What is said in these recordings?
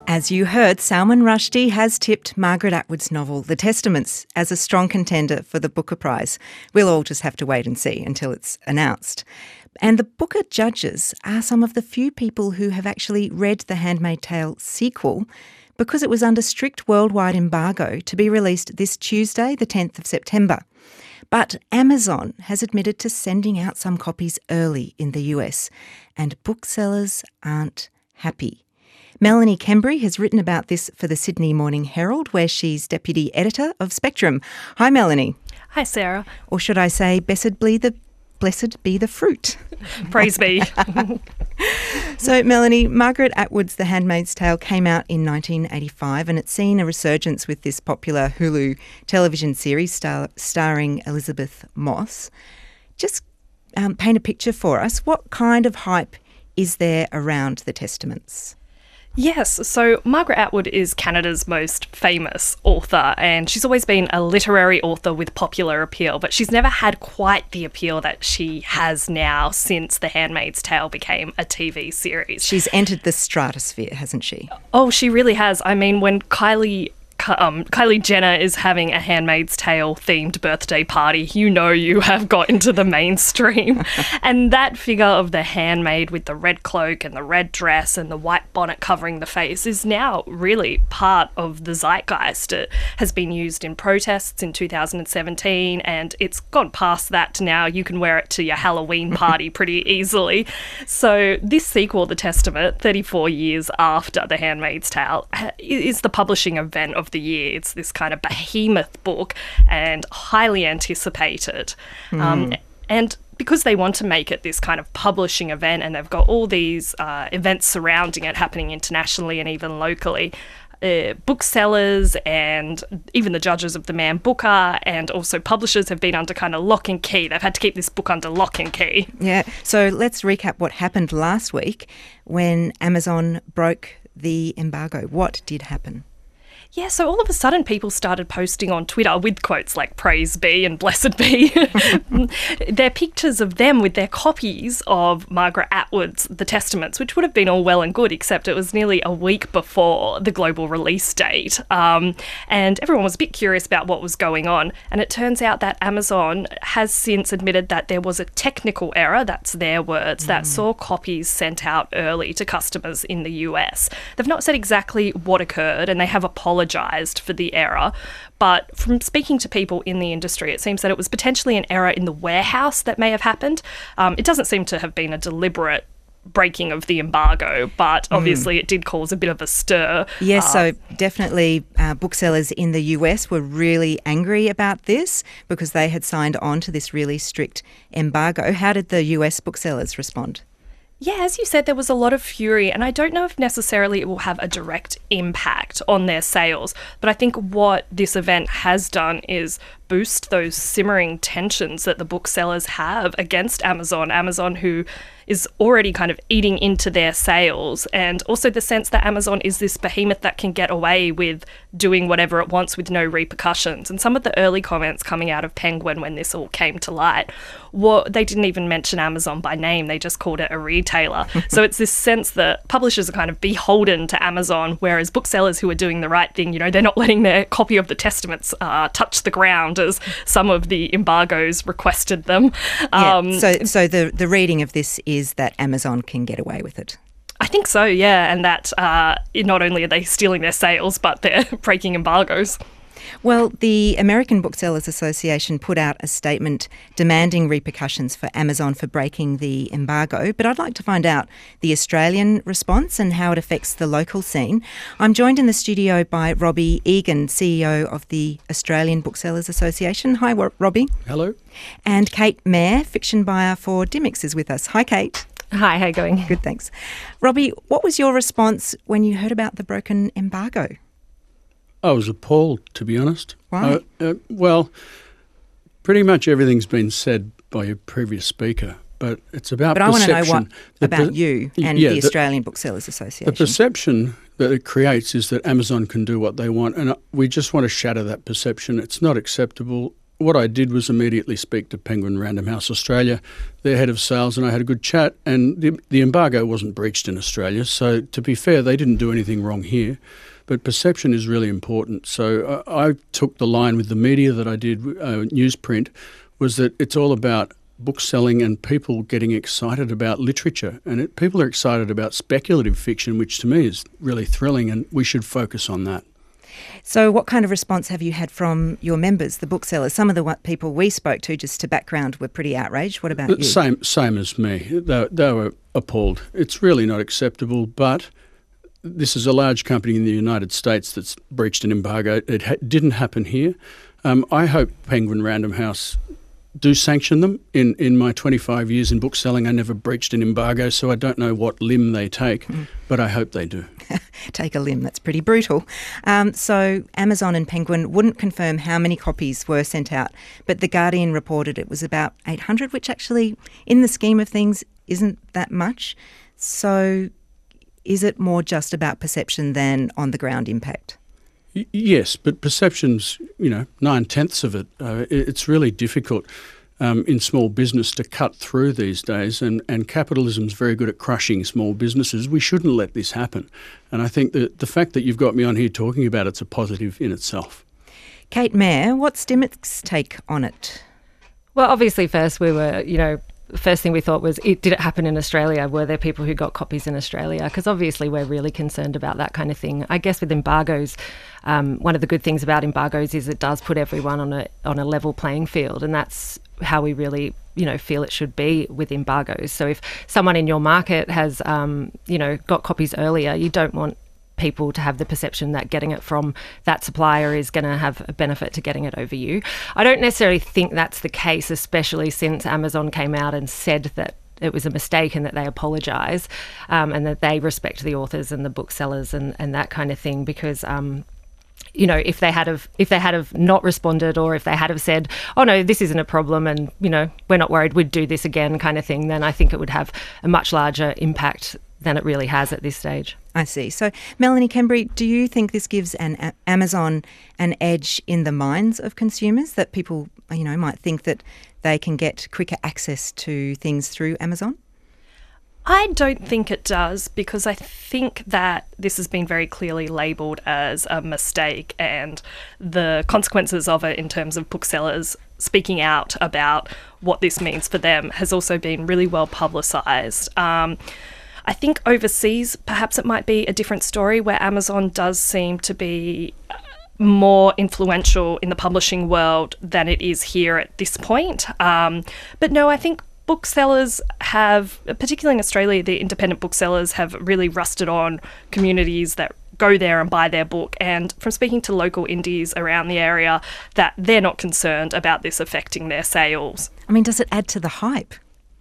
As you heard, Salman Rushdie has tipped Margaret Atwood's novel The Testaments as a strong contender for the Booker Prize. We'll all just have to wait and see until it's announced. And the Booker judges are some of the few people who have actually read The Handmaid's Tale sequel because it was under strict worldwide embargo to be released this Tuesday, the 10th of September. But Amazon has admitted to sending out some copies early in the US, and booksellers aren't happy. Melanie Kembry has written about this for the Sydney Morning Herald, where she's deputy editor of Spectrum. Hi, Melanie. Hi, Sarah. Or should I say, blessed be the fruit. Praise be. So, Melanie, Margaret Atwood's The Handmaid's Tale came out in 1985, and it's seen a resurgence with this popular Hulu television series starring Elizabeth Moss. Just paint a picture for us. What kind of hype is there around The Testaments? Yes, so Margaret Atwood is Canada's most famous author, and she's always been a literary author with popular appeal, but she's never had quite the appeal that she has now since The Handmaid's Tale became a TV series. She's entered the stratosphere, hasn't she? Oh, she really has. I mean, when Kylie Jenner is having a Handmaid's Tale themed birthday party, you know you have got into the mainstream. And that figure of the handmaid with the red cloak and the red dress and the white bonnet covering the face is now really part of the zeitgeist. It has been used in protests in 2017, and it's gone past that to now you can wear it to your Halloween party pretty easily. So this sequel, The Testament, 34 years after The Handmaid's Tale, is the publishing event of the year. It's this kind of behemoth book and highly anticipated. And because they want to make it this kind of publishing event, and they've got all these events surrounding it happening internationally and even locally, booksellers and even the judges of the Man Booker and also publishers have been under kind of lock and key. They've had to keep this book under lock and key. Yeah, so let's recap what happened last week when Amazon broke the embargo. What did happen? Yeah, so all of a sudden people started posting on Twitter with quotes like praise be and blessed be their pictures of them with their copies of Margaret Atwood's The Testaments, which would have been all well and good, except it was nearly a week before the global release date. And everyone was a bit curious about what was going on. And it turns out that Amazon has since admitted that there was a technical error, that's their words, that saw copies sent out early to customers in the US. They've not said exactly what occurred, and they have apologised for the error, but from speaking to people in the industry, it seems that it was potentially an error in the warehouse that may have happened. It doesn't seem to have been a deliberate breaking of the embargo, but obviously it did cause a bit of a stir. Yes, so definitely booksellers in the US were really angry about this because they had signed on to this really strict embargo. How did the US booksellers respond? Yeah, as you said, there was a lot of fury, and I don't know if necessarily it will have a direct impact on their sales, but I think what this event has done is boost those simmering tensions that the booksellers have against Amazon who is already kind of eating into their sales, and also the sense that Amazon is this behemoth that can get away with doing whatever it wants with no repercussions. And some of the early comments coming out of Penguin when this all came to light, they didn't even mention Amazon by name, they just called it a retailer. So it's this sense that publishers are kind of beholden to Amazon, whereas booksellers who are doing the right thing, they're not letting their copy of The Testaments touch the ground as some of the embargoes requested them. So the reading of this is that Amazon can get away with it. I think so, yeah, and that not only are they stealing their sales, but they're breaking embargoes. Well, the American Booksellers Association put out a statement demanding repercussions for Amazon for breaking the embargo, but I'd like to find out the Australian response and how it affects the local scene. I'm joined in the studio by Robbie Egan, CEO of the Australian Booksellers Association. Hi, Robbie. Hello. And Kate Mayer, fiction buyer for Dymocks, is with us. Hi, Kate. Hi, how are you going? Good, thanks. Robbie, what was your response when you heard about the broken embargo? I was appalled, to be honest. Why? Well, pretty much everything's been said by your previous speaker, but it's about perception. But I want to know about you and the Australian Booksellers Association. The perception that it creates is that Amazon can do what they want, and we just want to shatter that perception. It's not acceptable. what I did was immediately speak to Penguin Random House Australia, their head of sales, and I had a good chat. And the embargo wasn't breached in Australia. So to be fair, they didn't do anything wrong here. But perception is really important. So I took the line with the media that I did, newsprint, was that it's all about book selling and people getting excited about literature. And people are excited about speculative fiction, which to me is really thrilling, and we should focus on that. So what kind of response have you had from your members, the booksellers? Some of the people we spoke to, just to background, were pretty outraged. What about you? Same as me. They were appalled. It's really not acceptable, but this is a large company in the United States that's breached an embargo. It didn't happen here. I hope Penguin Random House do sanction them. In my 25 years in bookselling, I never breached an embargo, so I don't know what limb they take, but I hope they do. Take a limb, that's pretty brutal. So Amazon and Penguin wouldn't confirm how many copies were sent out, but The Guardian reported it was about 800, which actually, in the scheme of things, isn't that much. So is it more just about perception than on-the-ground impact? Yes, but perception's, 9/10 of it. It's really difficult in small business to cut through these days, and capitalism's very good at crushing small businesses. We shouldn't let this happen. And I think that the fact that you've got me on here talking about it's a positive in itself. Kate Mayer, what's Dymoc's take on it? Well, obviously first we were, the first thing we thought was, did it happen in Australia? Were there people who got copies in Australia? Because obviously we're really concerned about that kind of thing. I guess with embargoes, one of the good things about embargoes is it does put everyone on a level playing field, and that's how we really, feel it should be with embargoes. So if someone in your market has, got copies earlier, you don't want people to have the perception that getting it from that supplier is going to have a benefit to getting it over you. I don't necessarily think that's the case, especially since Amazon came out and said that it was a mistake and that they apologise, and that they respect the authors and the booksellers and that kind of thing, because if they had have not responded, or if they had have said, oh no, this isn't a problem and we're not worried, we'd do this again kind of thing, then I think it would have a much larger impact than it really has at this stage. I see. So, Melanie Kembry, do you think this gives Amazon an edge in the minds of consumers, that people, might think that they can get quicker access to things through Amazon? I don't think it does, because I think that this has been very clearly labelled as a mistake, and the consequences of it in terms of booksellers speaking out about what this means for them has also been really well publicised. I think overseas, perhaps it might be a different story, where Amazon does seem to be more influential in the publishing world than it is here at this point. But no, I think booksellers have, particularly in Australia, the independent booksellers have really rusted on communities that go there and buy their book. And from speaking to local indies around the area, that they're not concerned about this affecting their sales. I mean, does it add to the hype?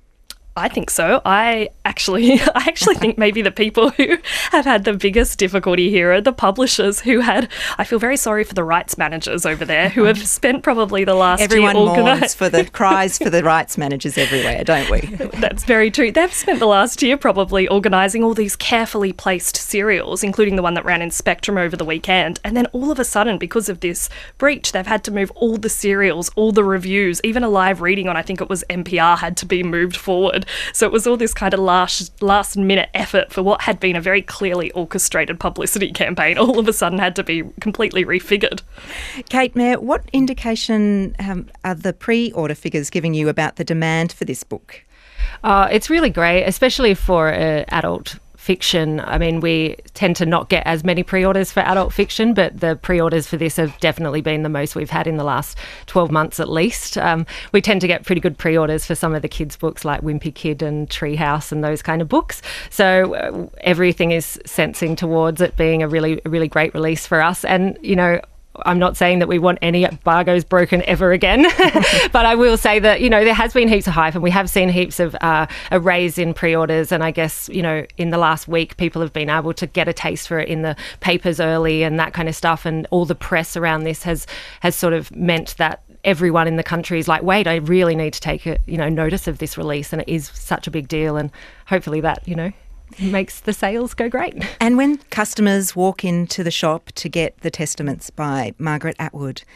I think so. I actually think maybe the people who have had the biggest difficulty here are the publishers I feel very sorry for the rights managers over there who have spent probably the last Everyone year... mourns for the cries for the rights managers everywhere, don't we? That's very true. They've spent the last year probably organising all these carefully placed serials, including the one that ran in Spectrum over the weekend. And then all of a sudden, because of this breach, they've had to move all the serials, all the reviews, even a live reading on, I think it was NPR, had to be moved forward. So it was all this kind of last minute effort for what had been a very clearly orchestrated publicity campaign, all of a sudden had to be completely refigured. Kate Mayer, what indication are the pre-order figures giving you about the demand for this book? It's really great, especially for adult fiction. I mean, we tend to not get as many pre-orders for adult fiction, but the pre-orders for this have definitely been the most we've had in the last 12 months at least. We tend to get pretty good pre-orders for some of the kids' books like Wimpy Kid and Treehouse and those kind of books. So everything is sensing towards it being a really great release for us. And, I'm not saying that we want any embargoes broken ever again, but I will say that, there has been heaps of hype, and we have seen heaps of a raise in pre-orders. And I guess, in the last week, people have been able to get a taste for it in the papers early and that kind of stuff. And all the press around this has sort of meant that everyone in the country is like, wait, I really need to take notice of this release. And it is such a big deal. And hopefully that, makes the sales go great. And when customers walk into the shop to get The Testaments by Margaret Atwood,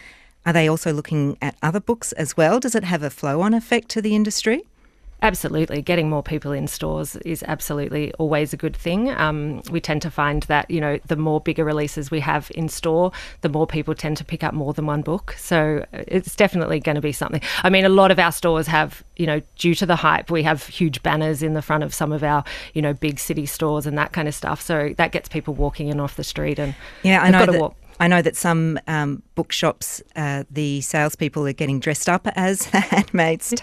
Are they also looking at other books as well? Does it have a flow-on effect to the industry? Absolutely. Getting more people in stores is absolutely always a good thing. We tend to find that, the more bigger releases we have in store, the more people tend to pick up more than one book. So it's definitely going to be something. I mean, a lot of our stores have, due to the hype, we have huge banners in the front of some of our, big city stores and that kind of stuff. So that gets people walking in off the street. And I know that some bookshops, the salespeople are getting dressed up as handmaids,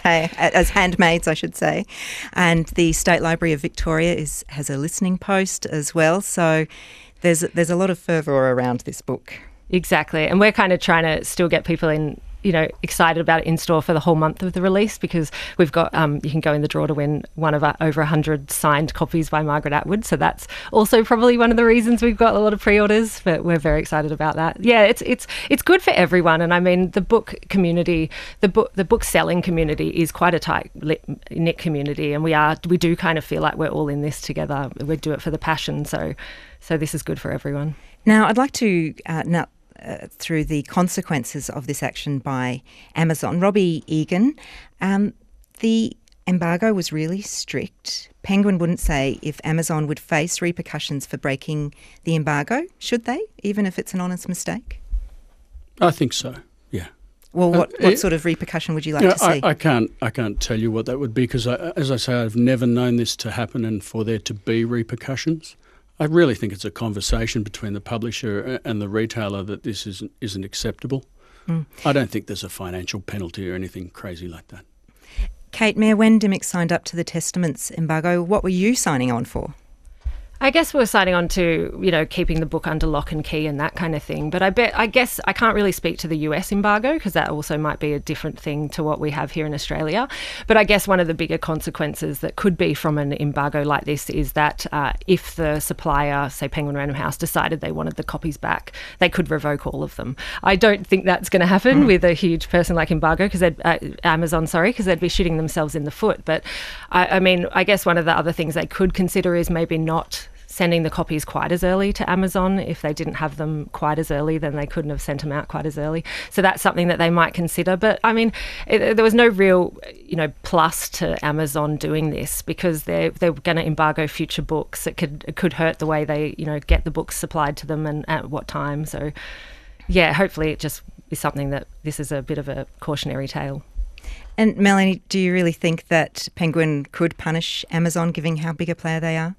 I should say, and the State Library of Victoria has a listening post as well. So there's a lot of fervour around this book. Exactly, and we're kind of trying to still get people in, excited about it in store for the whole month of the release, because we've got you can go in the draw to win one of our over 100 signed copies by Margaret Atwood. So that's also probably one of the reasons we've got a lot of pre-orders, but we're very excited about that. Yeah, it's good for everyone. And I mean, the book community, the book selling community is quite a tight-knit community, and we do kind of feel like we're all in this together. We do it for the passion. So this is good for everyone. Now, I'd like to through the consequences of this action by Amazon. Robbie Egan, the embargo was really strict. Penguin wouldn't say if Amazon would face repercussions for breaking the embargo, should they, even if it's an honest mistake? I think so, yeah. Well, what sort of repercussion would you like to see? I can't tell you what that would be, because, as I say, I've never known this to happen and for there to be repercussions. I really think it's a conversation between the publisher and the retailer that this isn't acceptable. I don't think there's a financial penalty or anything crazy like that. Kate Mayer, when Dymocks signed up to the Testaments embargo, what were you signing on for? I guess we're signing on to, keeping the book under lock and key and that kind of thing. But I guess I can't really speak to the US embargo, because that also might be a different thing to what we have here in Australia. But I guess one of the bigger consequences that could be from an embargo like this is that if the supplier, say Penguin Random House, decided they wanted the copies back, they could revoke all of them. I don't think that's going to happen with a huge person like Amazon, because they'd be shooting themselves in the foot. But I guess one of the other things they could consider is maybe not sending the copies quite as early to Amazon. If they didn't have them quite as early, then they couldn't have sent them out quite as early. So that's something that they might consider. But I mean, there was no real, plus to Amazon doing this, because they're going to embargo future books. It could hurt the way they, get the books supplied to them and at what time. So yeah, hopefully it just is something that this is a bit of a cautionary tale. And Melanie, do you really think that Penguin could punish Amazon, given how big a player they are?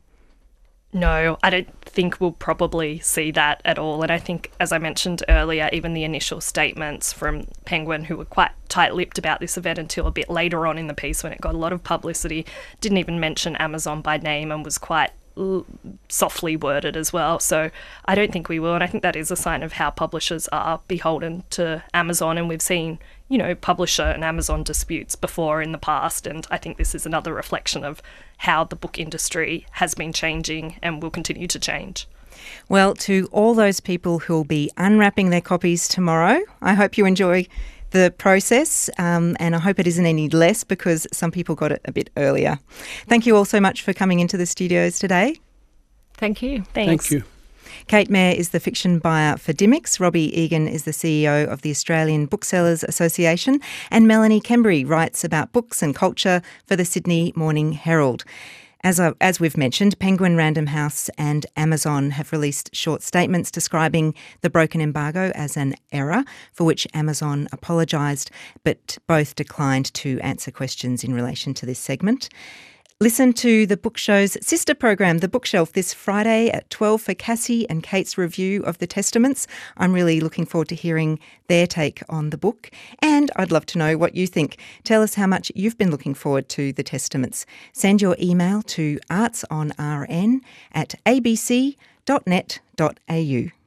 No, I don't think we'll probably see that at all. And I think, as I mentioned earlier, even the initial statements from Penguin, who were quite tight-lipped about this event until a bit later on in the piece when it got a lot of publicity, didn't even mention Amazon by name and was quite softly worded as well. So I don't think we will. And I think that is a sign of how publishers are beholden to Amazon. And we've seen, publisher and Amazon disputes before in the past. And I think this is another reflection of how the book industry has been changing and will continue to change. Well, to all those people who will be unwrapping their copies tomorrow, I hope you enjoy the process, and I hope it isn't any less, because some people got it a bit earlier. Thank you all so much for coming into the studios today. Thank you. Thanks. Thank you. Kate Mayer is the fiction buyer for Dymocks. Robbie Egan is the CEO of the Australian Booksellers Association. And Melanie Kembury writes about books and culture for the Sydney Morning Herald. As we've mentioned, Penguin Random House and Amazon have released short statements describing the broken embargo as an error, for which Amazon apologised, but both declined to answer questions in relation to this segment. Listen to the Book Show's sister program, The Bookshelf, this Friday at 12 for Cassie and Kate's review of The Testaments. I'm really looking forward to hearing their take on the book, and I'd love to know what you think. Tell us how much you've been looking forward to The Testaments. Send your email to artsonrn@abc.net.au.